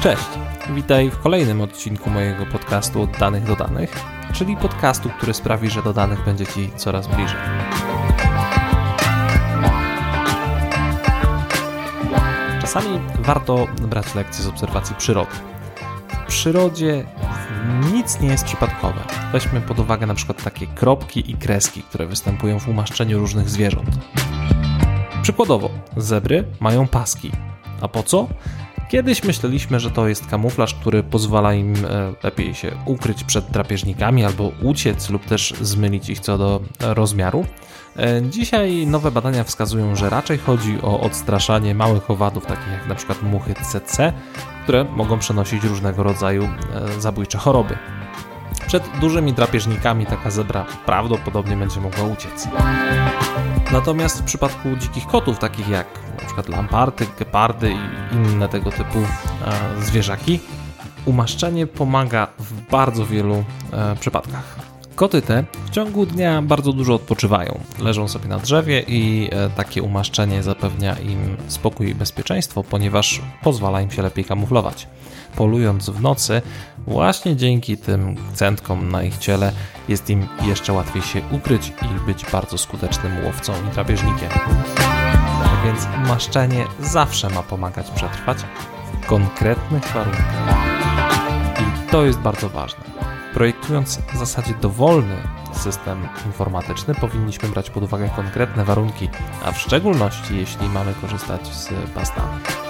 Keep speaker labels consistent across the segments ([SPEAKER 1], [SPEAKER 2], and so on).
[SPEAKER 1] Cześć, witaj w kolejnym odcinku mojego podcastu Od danych do danych, czyli podcastu, który sprawi, że do danych będzie Ci coraz bliżej. Czasami warto brać lekcje z obserwacji przyrody. W przyrodzie nic nie jest przypadkowe. Weźmy pod uwagę na przykład takie kropki i kreski, które występują w umaszczeniu różnych zwierząt. Przykładowo, zebry mają paski. A po co? Kiedyś myśleliśmy, że to jest kamuflaż, który pozwala im lepiej się ukryć przed drapieżnikami albo uciec lub też zmylić ich co do rozmiaru. Dzisiaj nowe badania wskazują, że raczej chodzi o odstraszanie małych owadów, takich jak na przykład muchy CC, które mogą przenosić różnego rodzaju zabójcze choroby. Przed dużymi drapieżnikami taka zebra prawdopodobnie będzie mogła uciec. Natomiast w przypadku dzikich kotów, takich jak na przykład lamparty, gepardy i inne tego typu zwierzaki, umaszczenie pomaga w bardzo wielu przypadkach. Koty te w ciągu dnia bardzo dużo odpoczywają, leżą sobie na drzewie i takie umaszczenie zapewnia im spokój i bezpieczeństwo, ponieważ pozwala im się lepiej kamuflować. Polując w nocy, właśnie dzięki tym centkom na ich ciele jest im jeszcze łatwiej się ukryć i być bardzo skutecznym łowcą i drapieżnikiem. Tak więc umaszczenie zawsze ma pomagać przetrwać w konkretnych warunkach. I to jest bardzo ważne. Projektując w zasadzie dowolny system informatyczny, powinniśmy brać pod uwagę konkretne warunki, a w szczególności jeśli mamy korzystać z baz danych.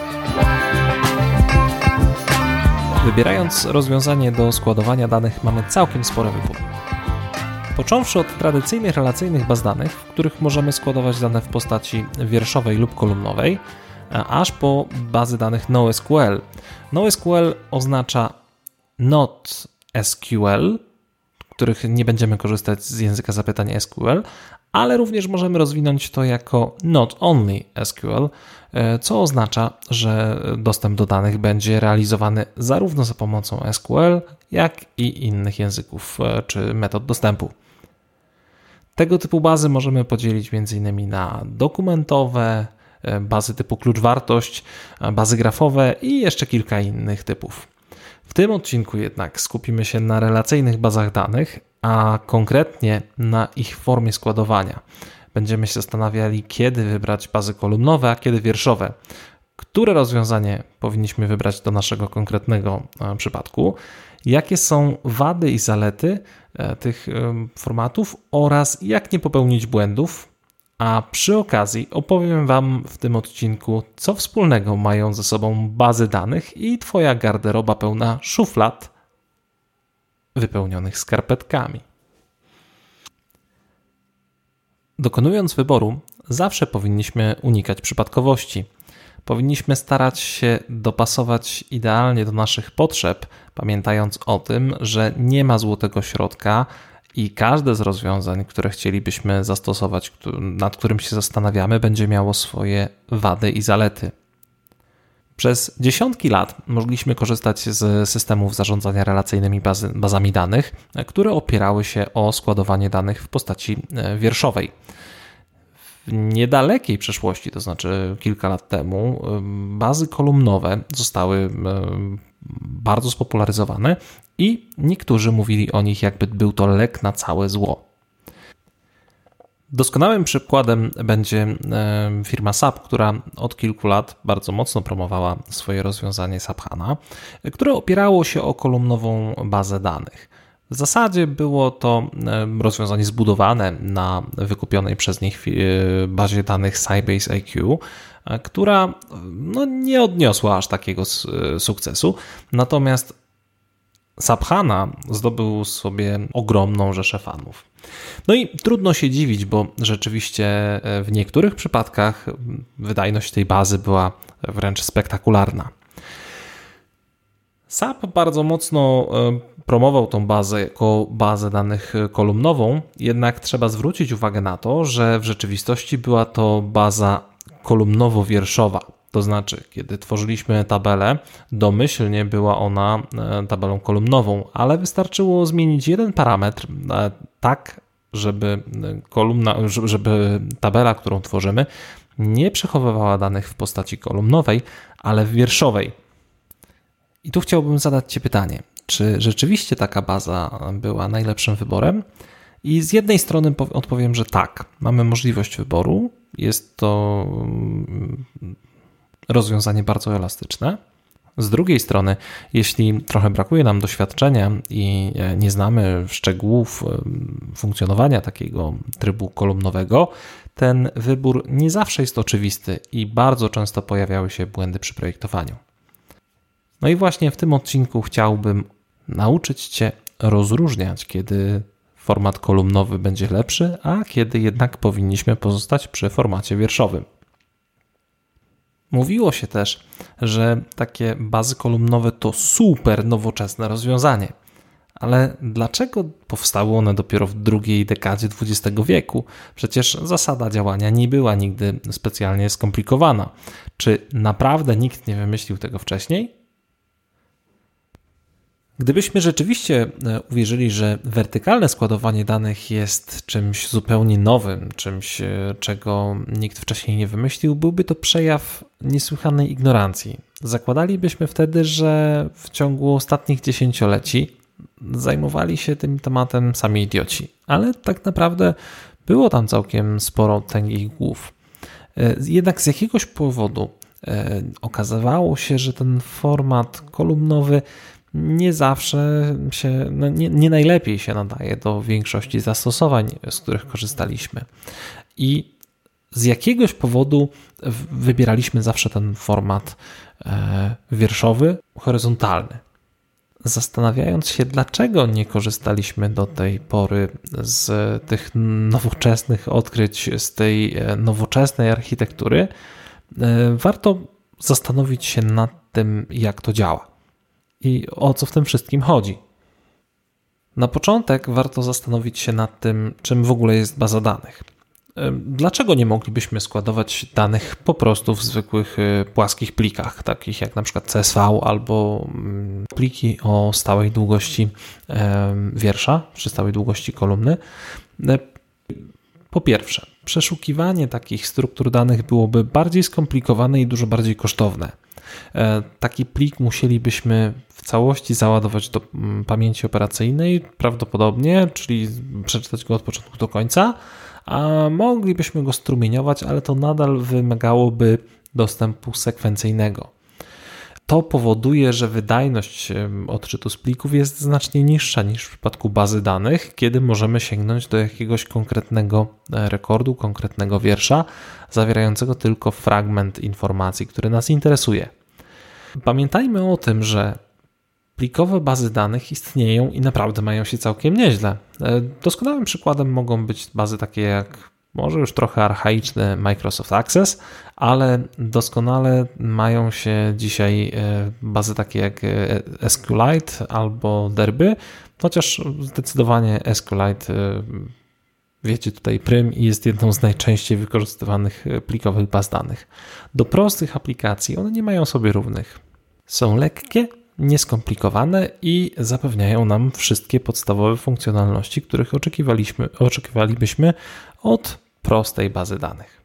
[SPEAKER 1] Wybierając rozwiązanie do składowania danych, mamy całkiem spory wybór. Począwszy od tradycyjnych relacyjnych baz danych, w których możemy składować dane w postaci wierszowej lub kolumnowej, aż po bazy danych NoSQL. NoSQL oznacza Not SQL, których nie będziemy korzystać z języka zapytań SQL, ale również możemy rozwinąć to jako Not Only SQL, co oznacza, że dostęp do danych będzie realizowany zarówno za pomocą SQL, jak i innych języków czy metod dostępu. Tego typu bazy możemy podzielić m.in. na dokumentowe, bazy typu klucz-wartość, bazy grafowe i jeszcze kilka innych typów. W tym odcinku jednak skupimy się na relacyjnych bazach danych, a konkretnie na ich formie składowania. Będziemy się zastanawiali, kiedy wybrać bazy kolumnowe, a kiedy wierszowe. Które rozwiązanie powinniśmy wybrać do naszego konkretnego przypadku, jakie są wady i zalety tych formatów oraz jak nie popełnić błędów, a przy okazji opowiem Wam w tym odcinku, co wspólnego mają ze sobą bazy danych i Twoja garderoba pełna szuflad wypełnionych skarpetkami. Dokonując wyboru, zawsze powinniśmy unikać przypadkowości. Powinniśmy starać się dopasować idealnie do naszych potrzeb, pamiętając o tym, że nie ma złotego środka i każde z rozwiązań, które chcielibyśmy zastosować, nad którym się zastanawiamy, będzie miało swoje wady i zalety. Przez dziesiątki lat mogliśmy korzystać z systemów zarządzania relacyjnymi bazami danych, które opierały się o składowanie danych w postaci wierszowej. W niedalekiej przeszłości, to znaczy kilka lat temu, bazy kolumnowe zostały bardzo spopularyzowane i niektórzy mówili o nich, jakby był to lek na całe zło. Doskonałym przykładem będzie firma SAP, która od kilku lat bardzo mocno promowała swoje rozwiązanie SAP HANA, które opierało się o kolumnową bazę danych. W zasadzie było to rozwiązanie zbudowane na wykupionej przez nich bazie danych Sybase IQ, która nie odniosła aż takiego sukcesu, natomiast SAP HANA zdobył sobie ogromną rzeszę fanów. No i trudno się dziwić, bo rzeczywiście w niektórych przypadkach wydajność tej bazy była wręcz spektakularna. SAP bardzo mocno promował tą bazę jako bazę danych kolumnową, jednak trzeba zwrócić uwagę na to, że w rzeczywistości była to baza kolumnowo-wierszowa. To znaczy, kiedy tworzyliśmy tabelę, domyślnie była ona tabelą kolumnową, ale wystarczyło zmienić jeden parametr tak, żeby tabela, którą tworzymy, nie przechowywała danych w postaci kolumnowej, ale w wierszowej. I tu chciałbym zadać Ci pytanie, czy rzeczywiście taka baza była najlepszym wyborem? I z jednej strony odpowiem, że tak, mamy możliwość wyboru, jest to rozwiązanie bardzo elastyczne. Z drugiej strony, jeśli trochę brakuje nam doświadczenia i nie znamy szczegółów funkcjonowania takiego trybu kolumnowego, ten wybór nie zawsze jest oczywisty i bardzo często pojawiały się błędy przy projektowaniu. No i właśnie w tym odcinku chciałbym nauczyć Cię rozróżniać, kiedy format kolumnowy będzie lepszy, a kiedy jednak powinniśmy pozostać przy formacie wierszowym. Mówiło się też, że takie bazy kolumnowe to super nowoczesne rozwiązanie. Ale dlaczego powstały one dopiero w drugiej dekadzie XX wieku? Przecież zasada działania nie była nigdy specjalnie skomplikowana. Czy naprawdę nikt nie wymyślił tego wcześniej? Gdybyśmy rzeczywiście uwierzyli, że wertykalne składowanie danych jest czymś zupełnie nowym, czymś, czego nikt wcześniej nie wymyślił, byłby to przejaw niesłychanej ignorancji. Zakładalibyśmy wtedy, że w ciągu ostatnich dziesięcioleci zajmowali się tym tematem sami idioci, ale tak naprawdę było tam całkiem sporo tęgich głów. Jednak z jakiegoś powodu okazywało się, że ten format kolumnowy nie zawsze się, nie najlepiej się nadaje do większości zastosowań, z których korzystaliśmy. I z jakiegoś powodu wybieraliśmy zawsze ten format wierszowy, horyzontalny. Zastanawiając się, dlaczego nie korzystaliśmy do tej pory z tych nowoczesnych odkryć, z tej nowoczesnej architektury, warto zastanowić się nad tym, jak to działa i o co w tym wszystkim chodzi. Na początek warto zastanowić się nad tym, czym w ogóle jest baza danych. Dlaczego nie moglibyśmy składować danych po prostu w zwykłych płaskich plikach, takich jak na przykład CSV albo pliki o stałej długości wiersza, czy stałej długości kolumny? Po pierwsze, przeszukiwanie takich struktur danych byłoby bardziej skomplikowane i dużo bardziej kosztowne. Taki plik musielibyśmy w całości załadować do pamięci operacyjnej prawdopodobnie, czyli przeczytać go od początku do końca, a moglibyśmy go strumieniować, ale to nadal wymagałoby dostępu sekwencyjnego. To powoduje, że wydajność odczytu z plików jest znacznie niższa niż w przypadku bazy danych, kiedy możemy sięgnąć do jakiegoś konkretnego rekordu, konkretnego wiersza, zawierającego tylko fragment informacji, który nas interesuje. Pamiętajmy o tym, że plikowe bazy danych istnieją i naprawdę mają się całkiem nieźle. Doskonałym przykładem mogą być bazy takie jak może już trochę archaiczny Microsoft Access, ale doskonale mają się dzisiaj bazy takie jak SQLite albo Derby, chociaż zdecydowanie SQLite, wiecie, tutaj prym i jest jedną z najczęściej wykorzystywanych plikowych baz danych. Do prostych aplikacji one nie mają sobie równych. Są lekkie, nieskomplikowane i zapewniają nam wszystkie podstawowe funkcjonalności, których oczekiwalibyśmy od prostej bazy danych.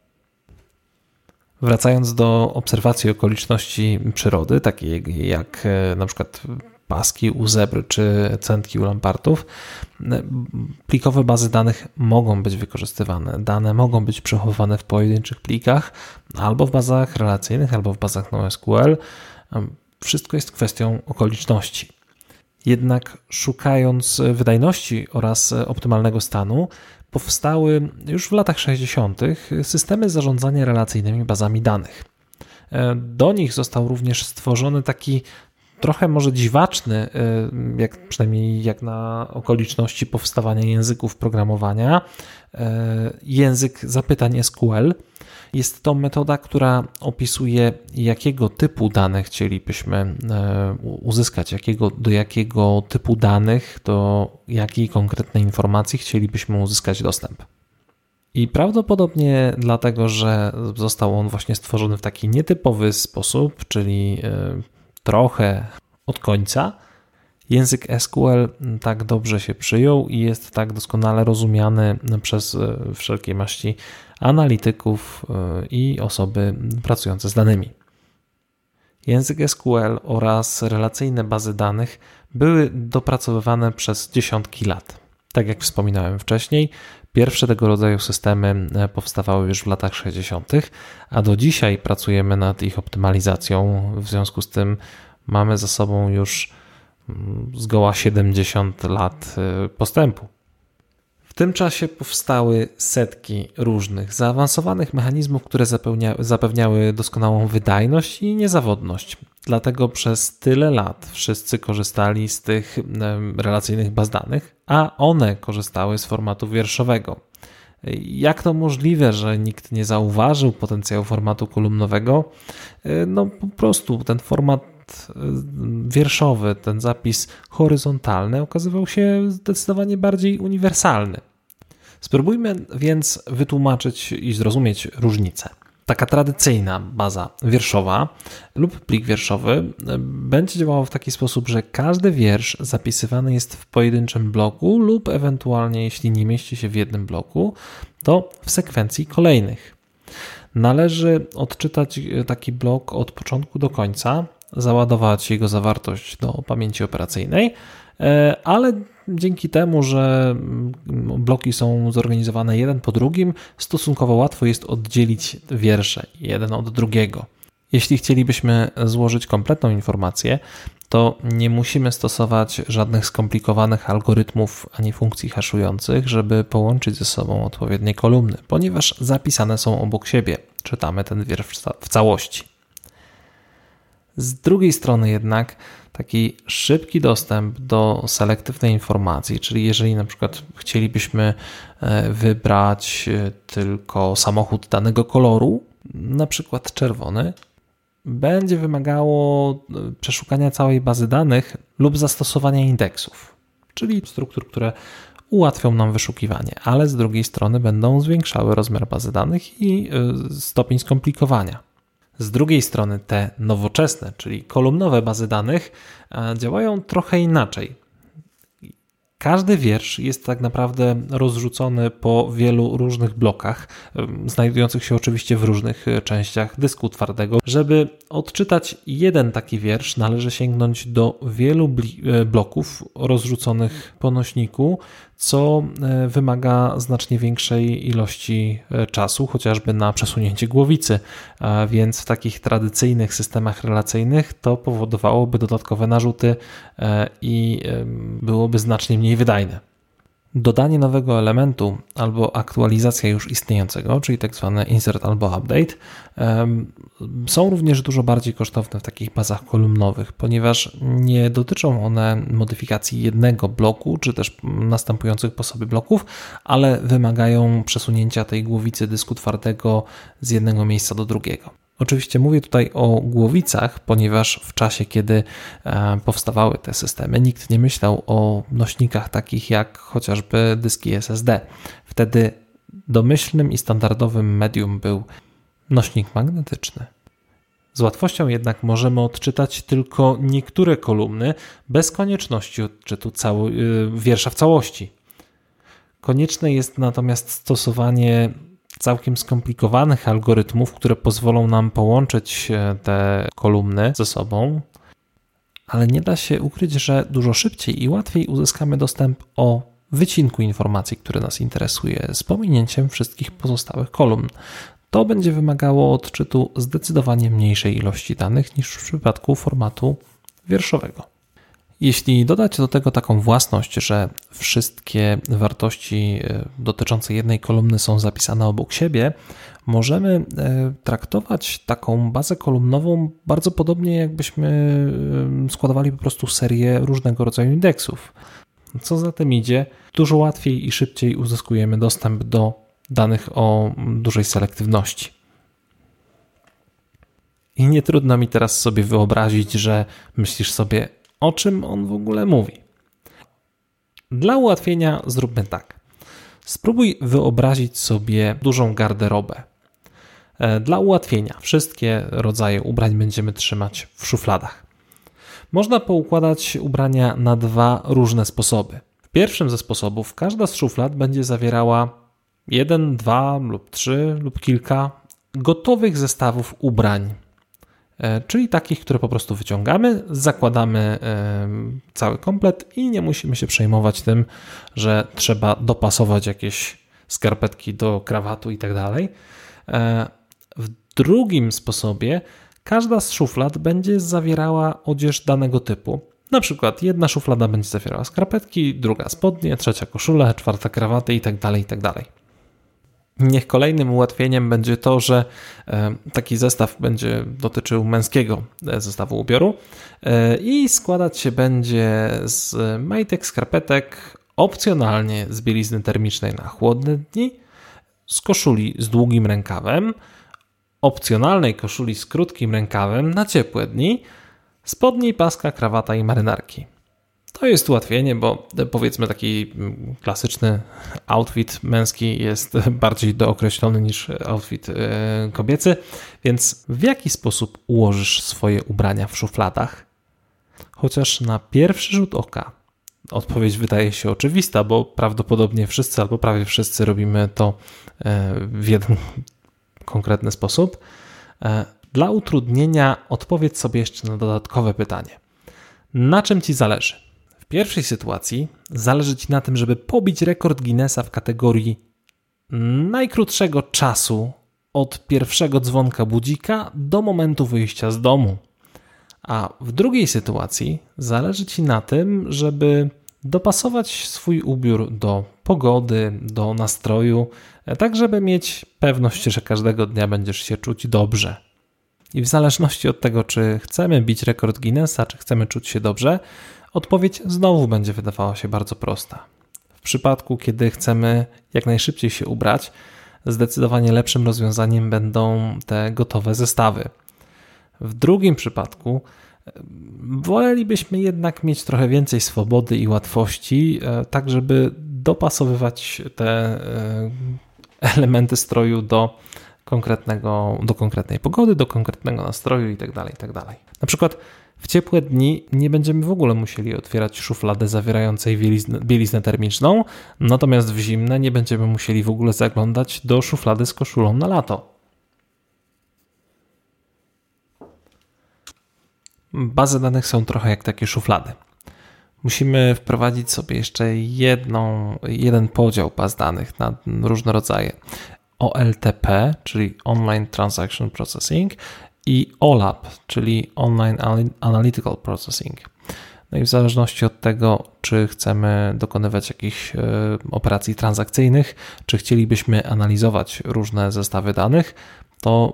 [SPEAKER 1] Wracając do obserwacji okoliczności przyrody, takiej jak na przykład paski u zebr czy centki u lampartów, plikowe bazy danych mogą być wykorzystywane. Dane mogą być przechowywane w pojedynczych plikach albo w bazach relacyjnych, albo w bazach NoSQL. Wszystko jest kwestią okoliczności. Jednak szukając wydajności oraz optymalnego stanu, powstały już w latach 60. systemy zarządzania relacyjnymi bazami danych. Do nich został również stworzony taki trochę może dziwaczny, przynajmniej jak na okoliczności powstawania języków programowania, język zapytań SQL. Jest to metoda, która opisuje, jakiego typu danych chcielibyśmy uzyskać, do jakiego typu danych, do jakiej konkretnej informacji chcielibyśmy uzyskać dostęp. I prawdopodobnie dlatego, że został on właśnie stworzony w taki nietypowy sposób, czyli trochę od końca, język SQL tak dobrze się przyjął i jest tak doskonale rozumiany przez wszelkie maści analityków i osoby pracujące z danymi. Język SQL oraz relacyjne bazy danych były dopracowywane przez dziesiątki lat. Tak jak wspominałem wcześniej, pierwsze tego rodzaju systemy powstawały już w latach 60., a do dzisiaj pracujemy nad ich optymalizacją. W związku z tym mamy za sobą już zgoła 70 lat postępu. W tym czasie powstały setki różnych zaawansowanych mechanizmów, które zapewniały doskonałą wydajność i niezawodność. Dlatego przez tyle lat wszyscy korzystali z tych relacyjnych baz danych, a one korzystały z formatu wierszowego. Jak to możliwe, że nikt nie zauważył potencjału formatu kolumnowego? No po prostu ten format wierszowy, ten zapis horyzontalny okazywał się zdecydowanie bardziej uniwersalny. Spróbujmy więc wytłumaczyć i zrozumieć różnicę. Taka tradycyjna baza wierszowa lub plik wierszowy będzie działała w taki sposób, że każdy wiersz zapisywany jest w pojedynczym bloku lub ewentualnie, jeśli nie mieści się w jednym bloku, to w sekwencji kolejnych. Należy odczytać taki blok od początku do końca, załadować jego zawartość do pamięci operacyjnej, ale dzięki temu, że bloki są zorganizowane jeden po drugim, stosunkowo łatwo jest oddzielić wiersze jeden od drugiego. Jeśli chcielibyśmy złożyć kompletną informację, to nie musimy stosować żadnych skomplikowanych algorytmów ani funkcji haszujących, żeby połączyć ze sobą odpowiednie kolumny, ponieważ zapisane są obok siebie. Czytamy ten wiersz w całości. Z drugiej strony jednak taki szybki dostęp do selektywnej informacji, czyli jeżeli na przykład chcielibyśmy wybrać tylko samochód danego koloru, na przykład czerwony, będzie wymagało przeszukania całej bazy danych lub zastosowania indeksów, czyli struktur, które ułatwią nam wyszukiwanie, ale z drugiej strony będą zwiększały rozmiar bazy danych i stopień skomplikowania. Z drugiej strony te nowoczesne, czyli kolumnowe bazy danych działają trochę inaczej. Każdy wiersz jest tak naprawdę rozrzucony po wielu różnych blokach, znajdujących się oczywiście w różnych częściach dysku twardego. Żeby odczytać jeden taki wiersz, należy sięgnąć do wielu bloków rozrzuconych po nośniku, co wymaga znacznie większej ilości czasu, chociażby na przesunięcie głowicy, więc w takich tradycyjnych systemach relacyjnych to powodowałoby dodatkowe narzuty i byłoby znacznie mniej wydajne. Dodanie nowego elementu albo aktualizacja już istniejącego, czyli tak zwane insert albo update, są również dużo bardziej kosztowne w takich bazach kolumnowych, ponieważ nie dotyczą one modyfikacji jednego bloku, czy też następujących po sobie bloków, ale wymagają przesunięcia tej głowicy dysku twardego z jednego miejsca do drugiego. Oczywiście mówię tutaj o głowicach, ponieważ w czasie, kiedy powstawały te systemy, nikt nie myślał o nośnikach takich jak chociażby dyski SSD. Wtedy domyślnym i standardowym medium był nośnik magnetyczny. Z łatwością jednak możemy odczytać tylko niektóre kolumny bez konieczności odczytu wiersza w całości. Konieczne jest natomiast stosowanie całkiem skomplikowanych algorytmów, które pozwolą nam połączyć te kolumny ze sobą, ale nie da się ukryć, że dużo szybciej i łatwiej uzyskamy dostęp o wycinku informacji, który nas interesuje, z pominięciem wszystkich pozostałych kolumn. To będzie wymagało odczytu zdecydowanie mniejszej ilości danych niż w przypadku formatu wierszowego. Jeśli dodać do tego taką własność, że wszystkie wartości dotyczące jednej kolumny są zapisane obok siebie, możemy traktować taką bazę kolumnową bardzo podobnie, jakbyśmy składowali po prostu serię różnego rodzaju indeksów. Co za tym idzie, dużo łatwiej i szybciej uzyskujemy dostęp do danych o dużej selektywności. I nie trudno mi teraz sobie wyobrazić, że myślisz sobie, o czym on w ogóle mówi. Dla ułatwienia zróbmy tak. Spróbuj wyobrazić sobie dużą garderobę. Dla ułatwienia wszystkie rodzaje ubrań będziemy trzymać w szufladach. Można poukładać ubrania na dwa różne sposoby. W pierwszym ze sposobów każda z szuflad będzie zawierała 1, 2 lub 3 lub kilka gotowych zestawów ubrań. czyli takich, które po prostu wyciągamy, zakładamy cały komplet i nie musimy się przejmować tym, że trzeba dopasować jakieś skarpetki do krawatu i tak dalej. W drugim sposobie każda z szuflad będzie zawierała odzież danego typu. Na przykład jedna szuflada będzie zawierała skarpetki, druga spodnie, trzecia koszulę, czwarta krawaty i tak dalej, i tak dalej. Niech kolejnym ułatwieniem będzie to, że taki zestaw będzie dotyczył męskiego zestawu ubioru i składać się będzie z majtek, skarpetek, opcjonalnie z bielizny termicznej na chłodne dni, z koszuli z długim rękawem, opcjonalnej koszuli z krótkim rękawem na ciepłe dni, spodni, paska, krawata i marynarki. To jest ułatwienie, bo powiedzmy taki klasyczny outfit męski jest bardziej dookreślony niż outfit kobiecy, więc w jaki sposób ułożysz swoje ubrania w szufladach? Chociaż na pierwszy rzut oka odpowiedź wydaje się oczywista, bo prawdopodobnie wszyscy albo prawie wszyscy robimy to w jeden konkretny sposób. Dla utrudnienia odpowiedz sobie jeszcze na dodatkowe pytanie. Na czym Ci zależy? W pierwszej sytuacji zależy Ci na tym, żeby pobić rekord Guinnessa w kategorii najkrótszego czasu od pierwszego dzwonka budzika do momentu wyjścia z domu. A w drugiej sytuacji zależy Ci na tym, żeby dopasować swój ubiór do pogody, do nastroju, tak żeby mieć pewność, że każdego dnia będziesz się czuć dobrze. I w zależności od tego, czy chcemy bić rekord Guinnessa, czy chcemy czuć się dobrze, odpowiedź znowu będzie wydawała się bardzo prosta. W przypadku, kiedy chcemy jak najszybciej się ubrać, zdecydowanie lepszym rozwiązaniem będą te gotowe zestawy. W drugim przypadku wolelibyśmy jednak mieć trochę więcej swobody i łatwości, tak żeby dopasowywać te elementy stroju do konkretnej pogody, do konkretnego nastroju itd. Na przykład w ciepłe dni nie będziemy w ogóle musieli otwierać szuflady zawierającej bieliznę termiczną, natomiast w zimne nie będziemy musieli w ogóle zaglądać do szuflady z koszulą na lato. Bazy danych są trochę jak takie szuflady. Musimy wprowadzić sobie jeszcze jeden podział baz danych na różne rodzaje. OLTP, czyli Online Transaction Processing i OLAP, czyli Online Analytical Processing. No i w zależności od tego, czy chcemy dokonywać jakichś operacji transakcyjnych, czy chcielibyśmy analizować różne zestawy danych, to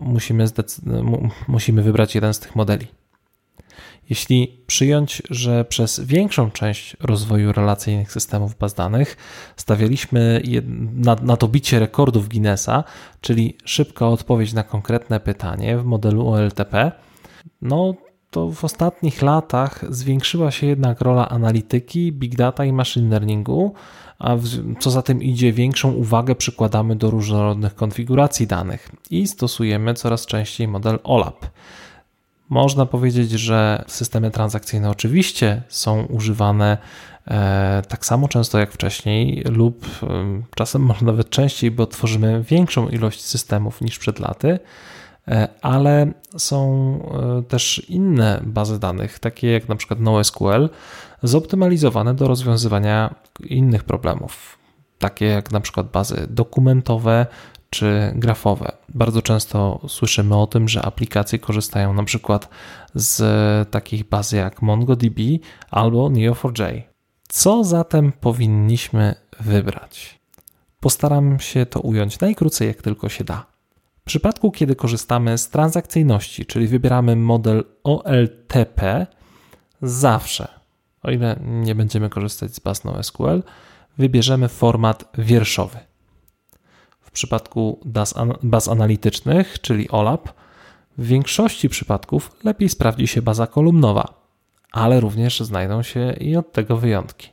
[SPEAKER 1] musimy wybrać jeden z tych modeli. Jeśli przyjąć, że przez większą część rozwoju relacyjnych systemów baz danych stawialiśmy na to bicie rekordów Guinnessa, czyli szybka odpowiedź na konkretne pytanie w modelu OLTP, no to w ostatnich latach zwiększyła się jednak rola analityki, big data i machine learningu, a co za tym idzie, większą uwagę przykładamy do różnorodnych konfiguracji danych i stosujemy coraz częściej model OLAP. Można powiedzieć, że systemy transakcyjne oczywiście są używane tak samo często jak wcześniej lub czasem może nawet częściej, bo tworzymy większą ilość systemów niż przed laty, ale są też inne bazy danych, takie jak na przykład NoSQL, zoptymalizowane do rozwiązywania innych problemów, takie jak na przykład bazy dokumentowe czy grafowe. Bardzo często słyszymy o tym, że aplikacje korzystają na przykład z takich baz jak MongoDB albo Neo4j. Co zatem powinniśmy wybrać? Postaram się to ująć najkrócej jak tylko się da. W przypadku, kiedy korzystamy z transakcyjności, czyli wybieramy model OLTP, zawsze, o ile nie będziemy korzystać z baz NoSQL, wybierzemy format wierszowy. W przypadku baz analitycznych, czyli OLAP, w większości przypadków lepiej sprawdzi się baza kolumnowa, ale również znajdą się i od tego wyjątki.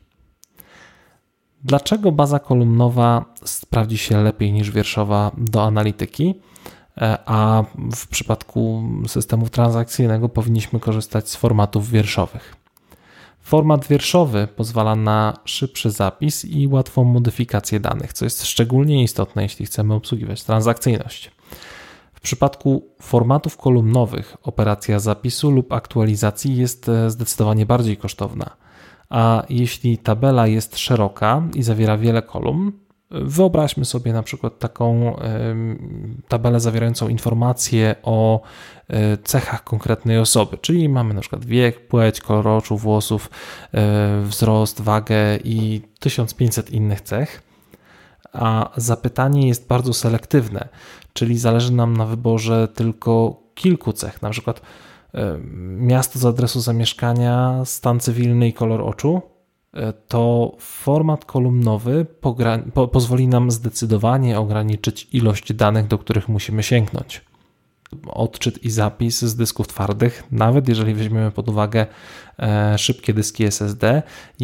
[SPEAKER 1] Dlaczego baza kolumnowa sprawdzi się lepiej niż wierszowa do analityki, a w przypadku systemu transakcyjnego powinniśmy korzystać z formatów wierszowych? Format wierszowy pozwala na szybszy zapis i łatwą modyfikację danych, co jest szczególnie istotne, jeśli chcemy obsługiwać transakcyjność. W przypadku formatów kolumnowych operacja zapisu lub aktualizacji jest zdecydowanie bardziej kosztowna. A jeśli tabela jest szeroka i zawiera wiele kolumn, wyobraźmy sobie na przykład taką tabelę zawierającą informacje o cechach konkretnej osoby, czyli mamy na przykład wiek, płeć, kolor oczu, włosów, wzrost, wagę i 1500 innych cech, a zapytanie jest bardzo selektywne, czyli zależy nam na wyborze tylko kilku cech, na przykład miasto z adresu zamieszkania, stan cywilny i kolor oczu, to format kolumnowy pozwoli nam zdecydowanie ograniczyć ilość danych, do których musimy sięgnąć. Odczyt i zapis z dysków twardych, nawet jeżeli weźmiemy pod uwagę szybkie dyski SSD,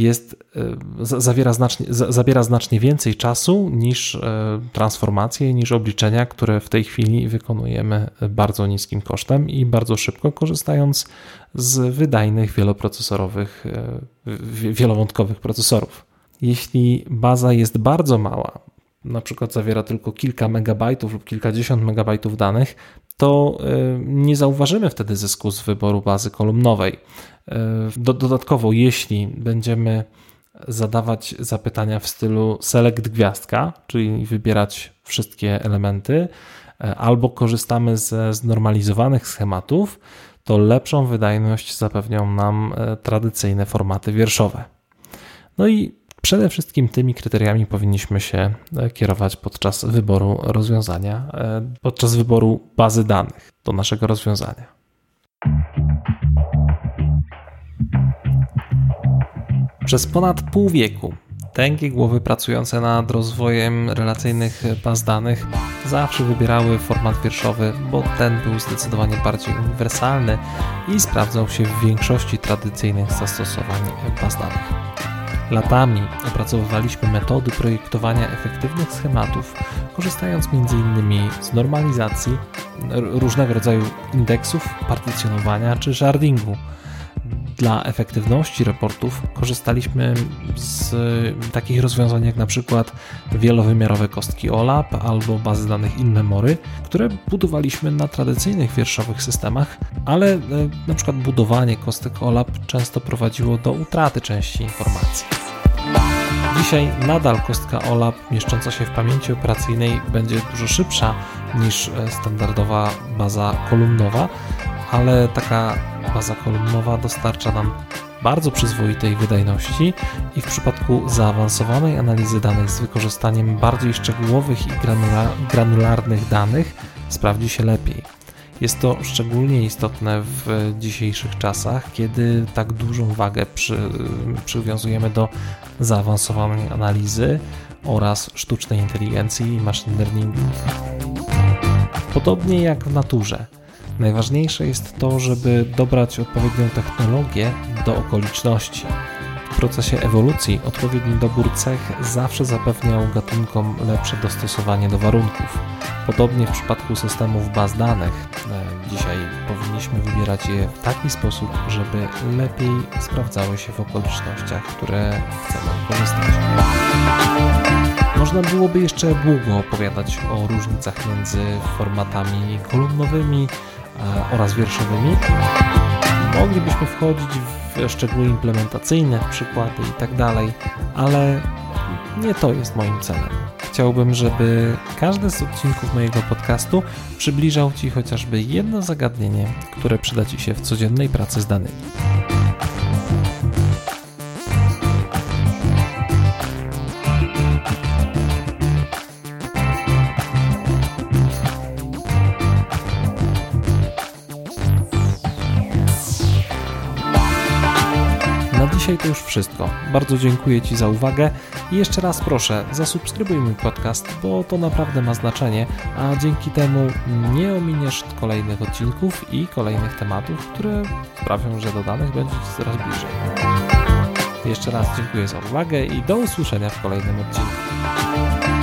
[SPEAKER 1] zabiera znacznie więcej czasu niż transformacje, niż obliczenia, które w tej chwili wykonujemy bardzo niskim kosztem i bardzo szybko, korzystając z wydajnych wielowątkowych procesorów. Jeśli baza jest bardzo mała, na przykład zawiera tylko kilka megabajtów lub kilkadziesiąt megabajtów danych, to nie zauważymy wtedy zysku z wyboru bazy kolumnowej. Dodatkowo, jeśli będziemy zadawać zapytania w stylu select gwiazdka, czyli wybierać wszystkie elementy, albo korzystamy ze znormalizowanych schematów, to lepszą wydajność zapewnią nam tradycyjne formaty wierszowe. No i przede wszystkim tymi kryteriami powinniśmy się kierować podczas wyboru rozwiązania, podczas wyboru bazy danych do naszego rozwiązania. Przez ponad pół wieku tęgie głowy pracujące nad rozwojem relacyjnych baz danych zawsze wybierały format wierszowy, bo ten był zdecydowanie bardziej uniwersalny i sprawdzał się w większości tradycyjnych zastosowań baz danych. Latami opracowywaliśmy metody projektowania efektywnych schematów, korzystając m.in. z normalizacji, różnego rodzaju indeksów, partycjonowania czy shardingu. Dla efektywności raportów korzystaliśmy z takich rozwiązań jak na przykład wielowymiarowe kostki OLAP albo bazy danych in-memory, które budowaliśmy na tradycyjnych wierszowych systemach, ale na przykład budowanie kostek OLAP często prowadziło do utraty części informacji. Dzisiaj nadal kostka OLAP mieszcząca się w pamięci operacyjnej będzie dużo szybsza niż standardowa baza kolumnowa, ale taka baza kolumnowa dostarcza nam bardzo przyzwoitej wydajności i w przypadku zaawansowanej analizy danych z wykorzystaniem bardziej szczegółowych i granularnych danych sprawdzi się lepiej. Jest to szczególnie istotne w dzisiejszych czasach, kiedy tak dużą wagę przywiązujemy do zaawansowanej analizy oraz sztucznej inteligencji i machine learningu. Podobnie jak w naturze, najważniejsze jest to, żeby dobrać odpowiednią technologię do okoliczności. W procesie ewolucji odpowiedni dobór cech zawsze zapewniał gatunkom lepsze dostosowanie do warunków. Podobnie w przypadku systemów baz danych. Dzisiaj powinniśmy wybierać je w taki sposób, żeby lepiej sprawdzały się w okolicznościach, które chcemy wykorzystać. Można byłoby jeszcze długo opowiadać o różnicach między formatami kolumnowymi oraz wierszowymi. Moglibyśmy wchodzić w szczegóły implementacyjne, przykłady itd., ale nie to jest moim celem. Chciałbym, żeby każdy z odcinków mojego podcastu przybliżał Ci chociażby jedno zagadnienie, które przyda Ci się w codziennej pracy z danymi. Dzisiaj to już wszystko. Bardzo dziękuję Ci za uwagę i jeszcze raz proszę, zasubskrybuj mój podcast, bo to naprawdę ma znaczenie, a dzięki temu nie ominiesz kolejnych odcinków i kolejnych tematów, które sprawią, że do danych będzie Ci coraz bliżej. Jeszcze raz dziękuję za uwagę i do usłyszenia w kolejnym odcinku.